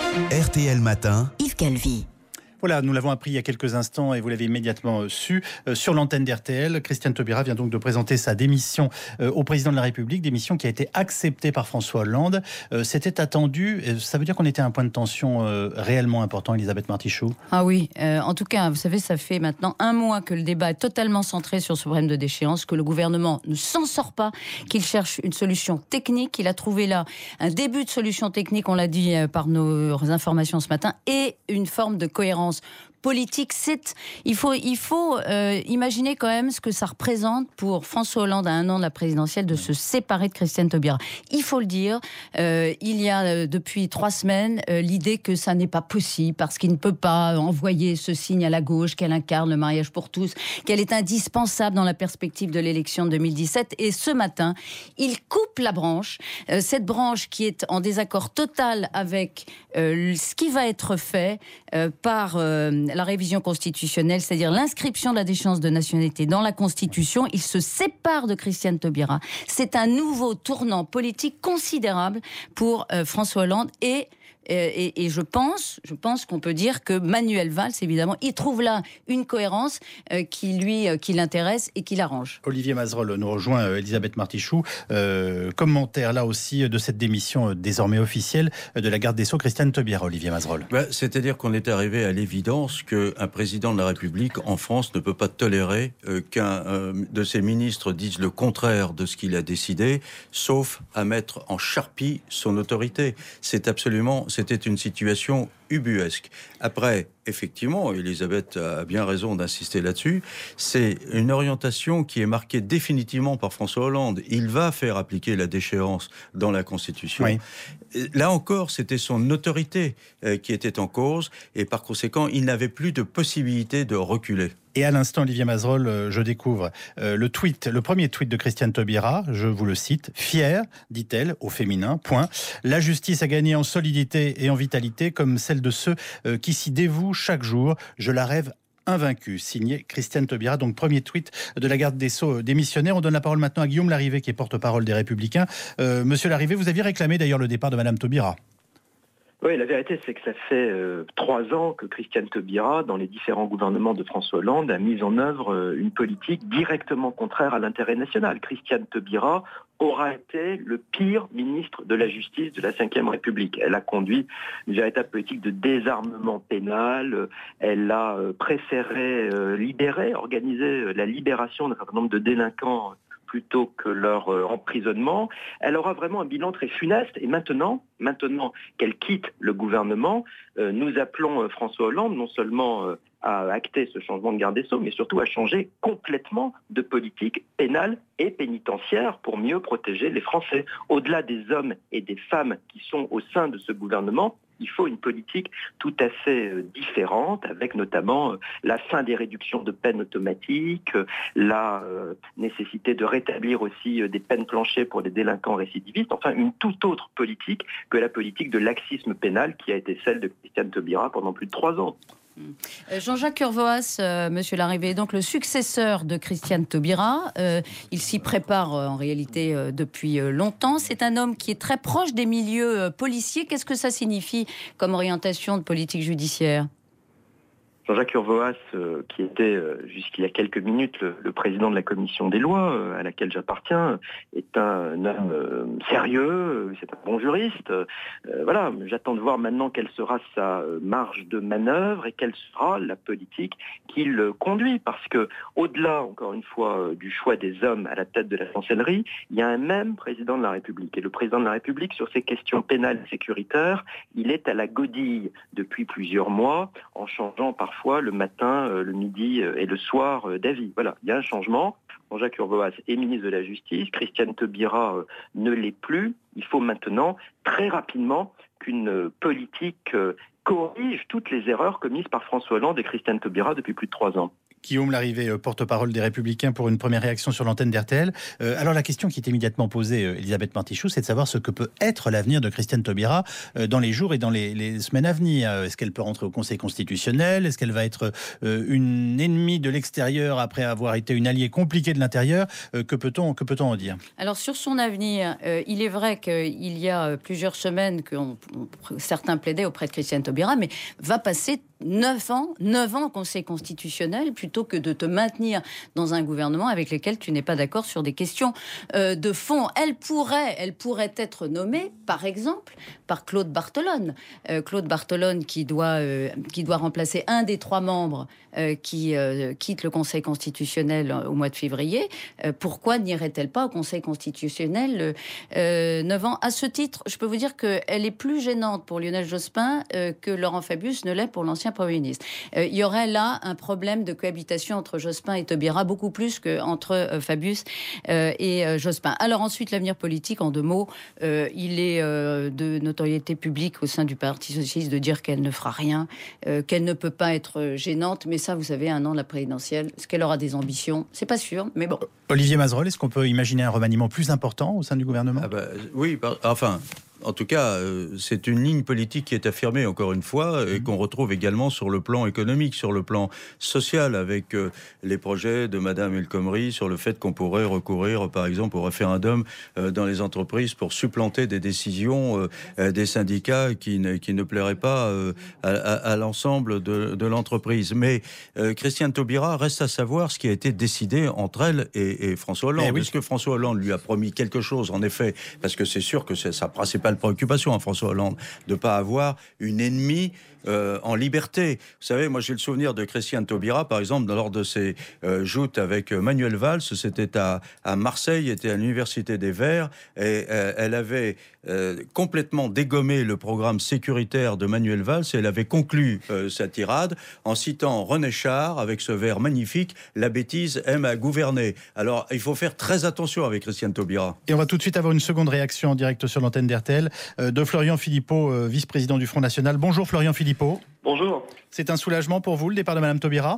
RTL Matin, Yves Calvi. Voilà, nous l'avons appris il y a quelques instants et vous l'avez immédiatement su. Sur l'antenne d'RTL, Christiane Taubira vient donc de présenter sa démission au président de la République, démission qui a été acceptée par François Hollande. C'était attendu, ça veut dire qu'on était à un point de tension réellement important, Elisabeth Martichoux? Ah oui, en tout cas, vous savez, ça fait maintenant un mois que le débat est totalement centré sur ce problème de déchéance, que le gouvernement ne s'en sort pas, qu'il cherche une solution technique. Il a trouvé là un début de solution technique, on l'a dit par nos informations ce matin, et une forme de cohérence politique. Il faut imaginer quand même ce que ça représente pour François Hollande à un an de la présidentielle de se séparer de Christiane Taubira. Il faut le dire, il y a depuis 3 semaines l'idée que ça n'est pas possible parce qu'il ne peut pas envoyer ce signe à la gauche qu'elle incarne le mariage pour tous, qu'elle est indispensable dans la perspective de l'élection de 2017. Et ce matin, il coupe la branche, cette branche qui est en désaccord total avec ce qui va être fait par la révision constitutionnelle, c'est-à-dire l'inscription de la déchéance de nationalité dans la Constitution. Il se sépare de Christiane Taubira. C'est un nouveau tournant politique considérable pour François Hollande et je pense qu'on peut dire que Manuel Valls, évidemment, il trouve là une cohérence qui l'intéresse et qui l'arrange. Olivier Mazerolle nous rejoint, Elisabeth Martichoux. Commentaire là aussi de cette démission désormais officielle de la garde des Sceaux, Christiane Taubira. Olivier Mazerolle. C'est-à-dire qu'on est arrivé à l'évidence qu'un président de la République en France ne peut pas tolérer qu'un de ses ministres dise le contraire de ce qu'il a décidé, sauf à mettre en charpie son autorité. C'était une situation ubuesque. Après, effectivement, Elisabeth a bien raison d'insister là-dessus, c'est une orientation qui est marquée définitivement par François Hollande. Il va faire appliquer la déchéance dans la Constitution. Oui. Là encore, c'était son autorité qui était en cause et par conséquent, il n'avait plus de possibilité de reculer. Et à l'instant, Olivier Mazerolle, je découvre le premier tweet de Christiane Taubira, je vous le cite, « Fière, dit-elle, au féminin, point. La justice a gagné en solidité et en vitalité comme celle de ceux qui s'y dévouent chaque jour. Je la rêve invaincue », signé Christiane Taubira. Donc premier tweet de la garde des Sceaux démissionnaire. On donne la parole maintenant à Guillaume Larrivé, qui est porte-parole des Républicains. Monsieur Larrivé, vous aviez réclamé d'ailleurs le départ de Madame Taubira. Oui, la vérité, c'est que ça fait 3 ans que Christiane Taubira, dans les différents gouvernements de François Hollande, a mis en œuvre une politique directement contraire à l'intérêt national. Christiane Taubira aura été le pire ministre de la Justice de la Ve République. Elle a conduit une véritable politique de désarmement pénal. Elle a préféré organiser la libération d'un certain nombre de délinquants plutôt que leur emprisonnement. Elle aura vraiment un bilan très funeste. Et maintenant qu'elle quitte le gouvernement, nous appelons François Hollande non seulement à acter ce changement de garde des Sceaux, mais surtout à changer complètement de politique pénale et pénitentiaire pour mieux protéger les Français. Au-delà des hommes et des femmes qui sont au sein de ce gouvernement, il faut une politique tout à fait différente, avec notamment la fin des réductions de peine automatiques, la nécessité de rétablir aussi des peines planchées pour les délinquants récidivistes, enfin une toute autre politique que la politique de laxisme pénal qui a été celle de Christiane Taubira pendant plus de 3 ans. Jean-Jacques Urvoas, monsieur Larrivé, donc le successeur de Christiane Taubira, il s'y prépare en réalité depuis longtemps. C'est un homme qui est très proche des milieux policiers. Qu'est-ce que ça signifie comme orientation de politique judiciaire ? Jean-Jacques Urvoas, qui était jusqu'il y a quelques minutes le président de la commission des lois, à laquelle j'appartiens, est un homme sérieux, c'est un bon juriste. Voilà, j'attends de voir maintenant quelle sera sa marge de manœuvre et quelle sera la politique qu'il conduit. Parce que, au-delà, encore une fois, du choix des hommes à la tête de la chancellerie, il y a un même président de la République. Et le président de la République, sur ces questions pénales et sécuritaires, il est à la godille depuis plusieurs mois, en changeant parfois le matin, le midi et le soir d'avis. Voilà, il y a un changement. Jean-Jacques Urvoas est ministre de la Justice, Christiane Taubira ne l'est plus. Il faut maintenant, très rapidement, qu'une politique corrige toutes les erreurs commises par François Hollande et Christiane Taubira depuis plus de 3 ans. Guillaume Larrivé, porte-parole des Républicains, pour une première réaction sur l'antenne d'RTL. Alors la question qui est immédiatement posée, Elisabeth Martichoux, c'est de savoir ce que peut être l'avenir de Christiane Taubira dans les jours et dans les semaines à venir. Est-ce qu'elle peut rentrer au Conseil constitutionnel? Est-ce qu'elle va être une ennemie de l'extérieur après avoir été une alliée compliquée de l'intérieur? Que peut-on en dire? Alors sur son avenir, il est vrai qu'il y a plusieurs semaines que certains plaidaient auprès de Christiane Taubira, mais va passer 9 ans au Conseil constitutionnel plutôt que de te maintenir dans un gouvernement avec lequel tu n'es pas d'accord sur des questions de fond. Elle pourrait être nommée, par exemple, par Claude Barthelone. Claude Barthelone qui doit remplacer un des 3 membres qui quitte le Conseil constitutionnel au mois de février. Pourquoi n'irait-elle pas au Conseil constitutionnel 9 ans? À ce titre, je peux vous dire qu'elle est plus gênante pour Lionel Jospin que Laurent Fabius ne l'est pour l'ancien Premier ministre. Il y aurait là un problème de cohabitation entre Jospin et Taubira, beaucoup plus qu'entre Fabius et Jospin. Alors ensuite, l'avenir politique, en 2 mots, il est de notoriété publique au sein du Parti socialiste de dire qu'elle ne fera rien, qu'elle ne peut pas être gênante, mais ça, vous savez, 1 an de la présidentielle, est-ce qu'elle aura des ambitions? C'est pas sûr, mais bon. Olivier Mazerolle, est-ce qu'on peut imaginer un remaniement plus important au sein du gouvernement? Oui, enfin... En tout cas, c'est une ligne politique qui est affirmée, encore une fois, et qu'on retrouve également sur le plan économique, sur le plan social, avec les projets de Madame El Khomri sur le fait qu'on pourrait recourir, par exemple, au référendum dans les entreprises pour supplanter des décisions des syndicats qui ne plairaient pas à l'ensemble de l'entreprise. Mais Christiane Taubira, reste à savoir ce qui a été décidé entre elle et François Hollande. Est-ce que François Hollande lui a promis quelque chose, en effet? Parce que c'est sûr que c'est sa principale préoccupation à François Hollande, de ne pas avoir une ennemie en liberté. Vous savez, moi j'ai le souvenir de Christiane Taubira, par exemple, lors de ses joutes avec Manuel Valls, c'était à Marseille, était à l'Université des Verts, et elle avait complètement dégommé le programme sécuritaire de Manuel Valls, et elle avait conclu sa tirade en citant René Char, avec ce vers magnifique, « La bêtise aime à gouverner ». Alors, il faut faire très attention avec Christiane Taubira. Et on va tout de suite avoir une seconde réaction en direct sur l'antenne d'RTL de Florian Philippot, vice-président du Front National. Bonjour Florian Philippot. Bonjour. C'est un soulagement pour vous, le départ de Madame Taubira?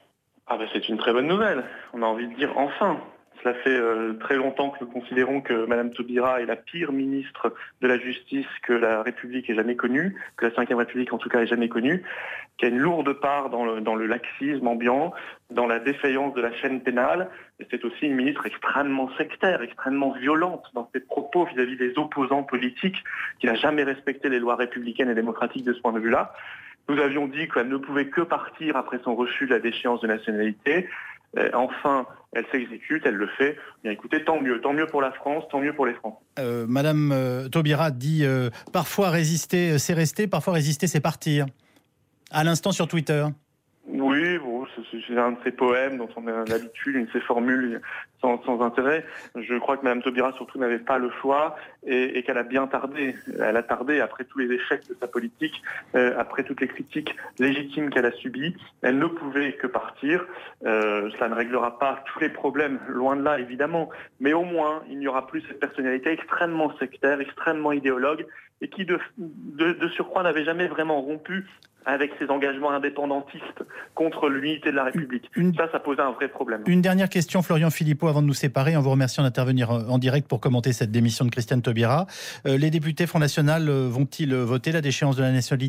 C'est une très bonne nouvelle. On a envie de dire enfin. Cela fait très longtemps que nous considérons que Madame Taubira est la pire ministre de la Justice que la République ait jamais connue, que la Ve République en tout cas ait jamais connue, qui a une lourde part dans le laxisme ambiant, dans la défaillance de la chaîne pénale. Et c'est aussi une ministre extrêmement sectaire, extrêmement violente dans ses propos vis-à-vis des opposants politiques, qui n'a jamais respecté les lois républicaines et démocratiques de ce point de vue-là. Nous avions dit qu'elle ne pouvait que partir après son refus de la déchéance de nationalité. Enfin, elle s'exécute, elle le fait. Bien écoutez, tant mieux pour la France, tant mieux pour les Français. Madame Taubira dit parfois résister, c'est rester, parfois résister, c'est partir. À l'instant sur Twitter. Oui, bon, c'est un de ses poèmes dont on a l'habitude, une de ses formules sans intérêt. Je crois que Mme Taubira surtout n'avait pas le choix et qu'elle a bien tardé. Elle a tardé après tous les échecs de sa politique, après toutes les critiques légitimes qu'elle a subies. Elle ne pouvait que partir. Cela ne réglera pas tous les problèmes, loin de là évidemment, mais au moins il n'y aura plus cette personnalité extrêmement sectaire, extrêmement idéologue et qui de surcroît n'avait jamais vraiment rompu avec ses engagements indépendantistes contre l'unité de la République. Ça posait un vrai problème. Une dernière question, Florian Philippot, avant de nous séparer, en vous remerciant d'intervenir en direct pour commenter cette démission de Christiane Taubira. Les députés Front National vont-ils voter la déchéance de la nationalité ?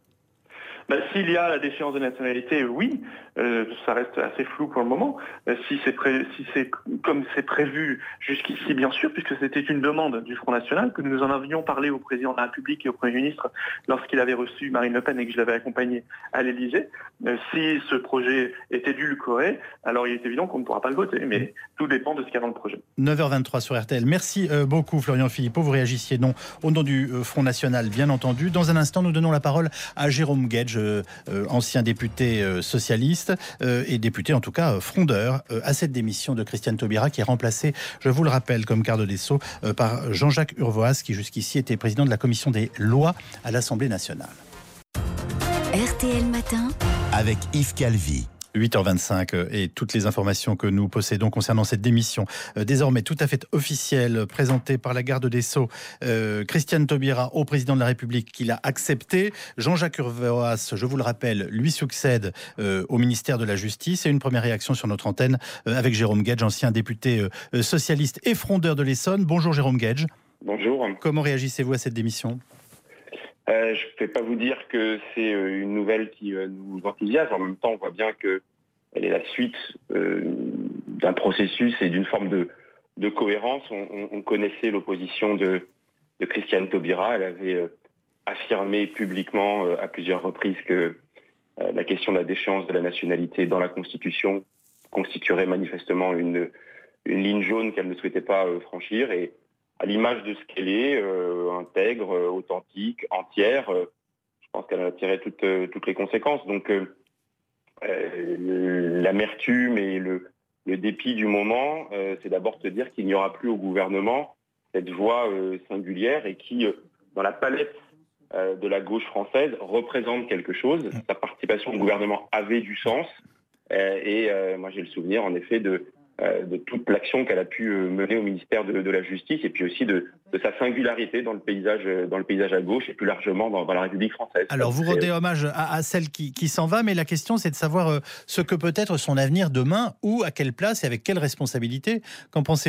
S'il y a la déchéance de nationalité, oui, ça reste assez flou pour le moment. Si c'est comme c'est prévu jusqu'ici, bien sûr, puisque c'était une demande du Front National, que nous en avions parlé au président de la République et au Premier ministre lorsqu'il avait reçu Marine Le Pen et que je l'avais accompagné à l'Élysée. Si ce projet est édulcoré, alors il est évident qu'on ne pourra pas le voter, mais tout dépend de ce qu'il y a dans le projet. 9h23 sur RTL. Merci beaucoup Florian Philippot. Vous réagissiez au nom du Front National, bien entendu. Dans un instant, nous donnons la parole à Jérôme Guedj, ancien député socialiste et député en tout cas frondeur, à cette démission de Christiane Taubira qui est remplacée, je vous le rappelle, comme garde des Sceaux par Jean-Jacques Urvoas qui jusqu'ici était président de la commission des lois à l'Assemblée nationale. RTL Matin avec Yves Calvi. 8h25 et toutes les informations que nous possédons concernant cette démission désormais tout à fait officielle présentée par la garde des Sceaux Christiane Taubira au président de la République qui l'a acceptée. Jean-Jacques Urvoas, je vous le rappelle, lui succède au ministère de la Justice et une première réaction sur notre antenne avec Jérôme Guedj, ancien député socialiste et frondeur de l'Essonne. Bonjour Jérôme Guedj. Bonjour. Comment réagissez-vous à cette démission ? Je ne vais pas vous dire que c'est une nouvelle qui nous enthousiasme. En même temps, on voit bien qu'elle est la suite d'un processus et d'une forme de cohérence. On connaissait l'opposition de Christiane Taubira. Elle avait affirmé publiquement à plusieurs reprises que la question de la déchéance de la nationalité dans la Constitution constituerait manifestement une ligne jaune qu'elle ne souhaitait pas franchir. Et à l'image de ce qu'elle est, intègre, authentique, entière, je pense qu'elle en a tiré toutes les conséquences. Donc l'amertume et le dépit du moment, c'est d'abord te dire qu'il n'y aura plus au gouvernement cette voix singulière et qui, dans la palette de la gauche française, représente quelque chose. Sa participation au gouvernement avait du sens. Et moi j'ai le souvenir en effet de toute l'action qu'elle a pu mener au ministère de la Justice et puis aussi de sa singularité dans le paysage à gauche et plus largement dans la République française. Alors vous rendez hommage à celle qui s'en va, mais la question c'est de savoir ce que peut être son avenir demain, où, à quelle place et avec quelle responsabilité. Qu'en pensez-vous ?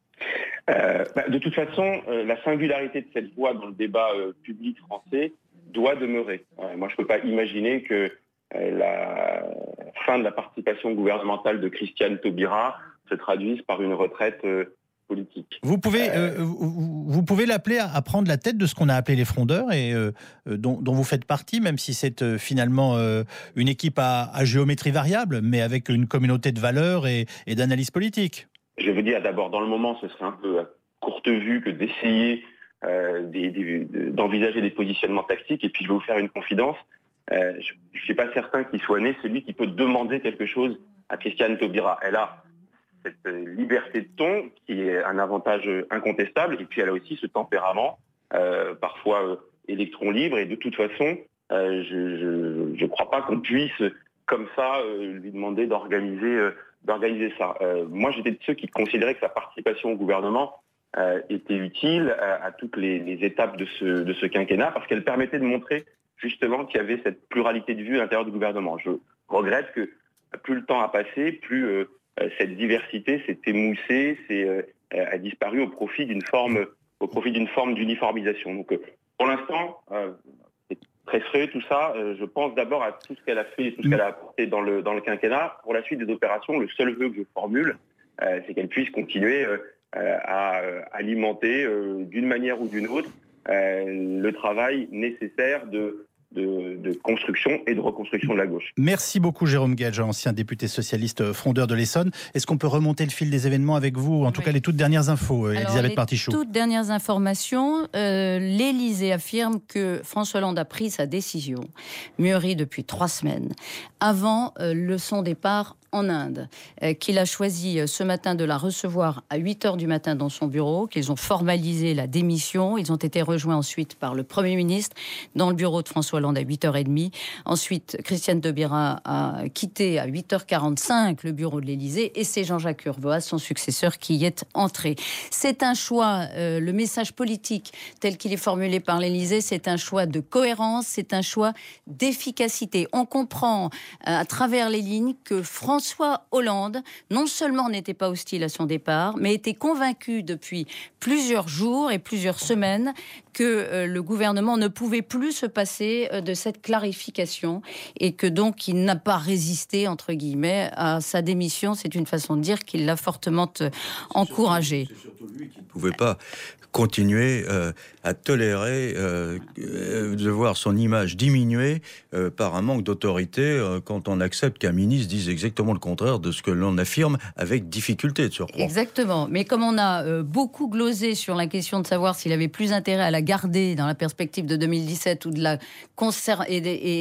De toute façon, la singularité de cette voix dans le débat public français doit demeurer. Moi je ne peux pas imaginer que la fin de la participation gouvernementale de Christiane Taubira se traduise par une retraite politique. Vous pouvez l'appeler à prendre la tête de ce qu'on a appelé les frondeurs et dont vous faites partie, même si c'est finalement une équipe à géométrie variable, mais avec une communauté de valeurs et d'analyse politique. Je vais vous dire, d'abord, dans le moment, ce serait un peu à courte vue que d'essayer d'envisager des positionnements tactiques. Et puis, je vais vous faire une confidence. Je ne suis pas certain qu'il soit né celui qui peut demander quelque chose à Christiane Taubira. Elle a cette liberté de ton qui est un avantage incontestable et puis elle a aussi ce tempérament parfois électron libre et de toute façon je ne crois pas qu'on puisse comme ça lui demander d'organiser ça. Moi j'étais de ceux qui considéraient que sa participation au gouvernement était utile à toutes les étapes de ce quinquennat parce qu'elle permettait de montrer justement qu'il y avait cette pluralité de vues à l'intérieur du gouvernement. Je regrette que plus le temps a passé, plus cette diversité s'est émoussée, a disparu au profit d'une forme d'uniformisation. Donc pour l'instant, c'est très frais tout ça. Je pense d'abord à tout ce qu'elle a fait et tout ce qu'elle a apporté dans le quinquennat. Pour la suite des opérations, le seul vœu que je formule, c'est qu'elle puisse continuer à alimenter d'une manière ou d'une autre le travail nécessaire de construction et de reconstruction de la gauche. Merci beaucoup Jérôme Guedj, ancien député socialiste frondeur de l'Essonne. Est-ce qu'on peut remonter le fil des événements avec vous, en tout cas les toutes dernières infos, Elisabeth Partichou? Toutes dernières informations, l'Élysée affirme que François Hollande a pris sa décision, mûrie depuis 3 semaines, avant son départ en Inde, qu'il a choisi ce matin de la recevoir à 8h du matin dans son bureau, qu'ils ont formalisé la démission. Ils ont été rejoints ensuite par le Premier ministre dans le bureau de François Hollande à 8h30. Ensuite, Christiane Taubira a quitté à 8h45 le bureau de l'Élysée et c'est Jean-Jacques Urvoas, son successeur, qui y est entré. C'est un choix, le message politique tel qu'il est formulé par l'Élysée, c'est un choix de cohérence, c'est un choix d'efficacité. On comprend à travers les lignes que François Hollande, non seulement n'était pas hostile à son départ, mais était convaincu depuis plusieurs jours et plusieurs semaines que le gouvernement ne pouvait plus se passer de cette clarification et que donc il n'a pas résisté, entre guillemets, à sa démission. C'est une façon de dire qu'il l'a fortement encouragé. C'est surtout lui qui ne pouvait pas continuer à tolérer de voir son image diminuer par un manque d'autorité quand on accepte qu'un ministre dise exactement le contraire de ce que l'on affirme avec difficulté de surcroît. Exactement, mais comme on a beaucoup glosé sur la question de savoir s'il avait plus intérêt à la garder dans la perspective de 2017 ou de la conserver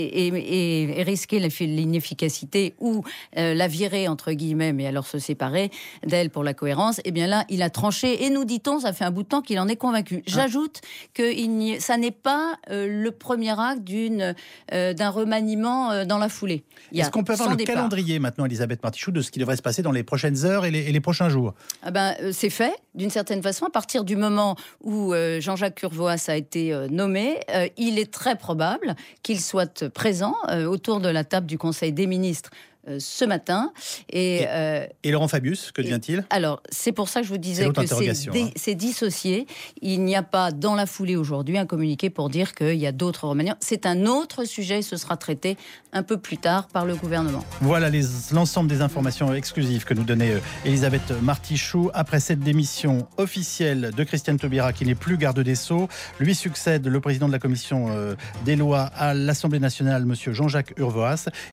et risquer l'inefficacité ou la virer entre guillemets, mais alors se séparer d'elle pour la cohérence, et bien là il a tranché et nous dit-on, ça fait un bout de temps qu'il qu'il en est convaincu. J'ajoute que ça n'est pas le premier acte d'un remaniement dans la foulée. Est-ce qu'on peut avoir le calendrier maintenant, Elisabeth Martichoux, de ce qui devrait se passer dans les prochaines heures et les prochains jours? C'est fait, d'une certaine façon. À partir du moment où Jean-Jacques Urvoas a été nommé, il est très probable qu'il soit présent autour de la table du Conseil des ministres ce matin. Et Laurent Fabius, que devient-il? Alors, c'est pour ça que je vous disais que c'est dissocié. Il n'y a pas, dans la foulée aujourd'hui, un communiqué pour dire qu'il y a d'autres remaniements. C'est un autre sujet, ce sera traité un peu plus tard par le gouvernement. Voilà l'ensemble des informations exclusives que nous donnait Elisabeth Martichoux. Après cette démission officielle de Christiane Taubira, qui n'est plus garde des Sceaux, lui succède le président de la commission des lois à l'Assemblée nationale, monsieur Jean-Jacques Urvoas.